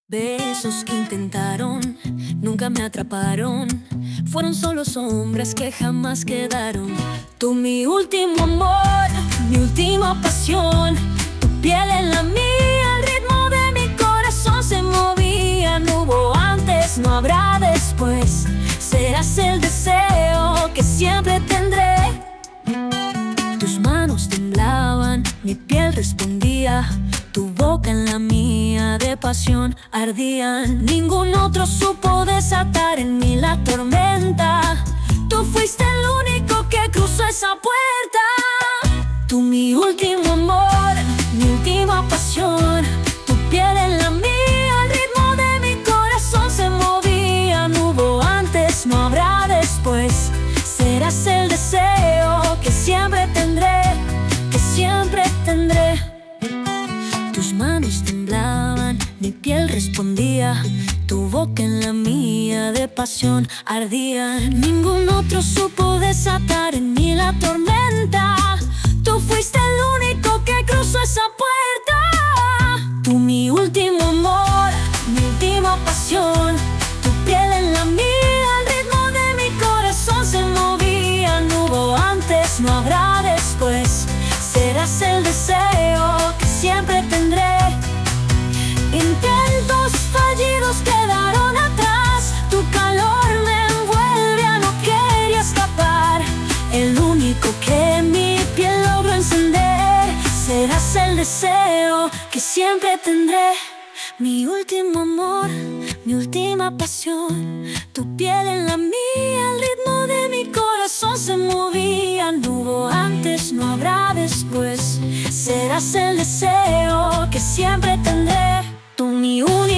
Besos que intentaron, nunca me atraparon. Fueron solo sombras que jamás quedaron. Tú mi último amor, mi última pasión. Tu piel en la mía, el ritmo de mi corazón se movía. No hubo antes, no habrá después. Serás el deseo que siempre tendré. Tus manos temblaban, mi piel respondía. Tu boca en la mía de pasión ardían. Ningún otro supo desatar en mí la tormenta. Tú fuiste el único que cruzó esa puerta. Tú mi último amor, mi última pasión. Tu piel en la mía, el ritmo de mi corazón se movía. No hubo antes, no habrá después. Serás el deseo que siempre tendré, que siempre tendré. Tus manos temblaban, mi piel respondía. Tu boca en la mía de pasión ardía. Ningún otro supo desatar en mí la tormenta. Tú fuiste el único que cruzó esa puerta. Tú mi último amor, mi última pasión. Tu piel en la mía, el ritmo de mi corazón se movía. No hubo antes, no habrá después. Serás el deseo que siempre tendré. Intentos fallidos quedaron atrás. Tu calor me envuelve, ya no quería escapar. El único que mi piel logró encender. Serás el deseo que siempre tendré. Mi último amor, mi última pasión. Tu piel en la mía, el ritmo de mi corazón se movía. No hubo antes, no habrá después. Serás el deseo que siempre tendré. Tú mi único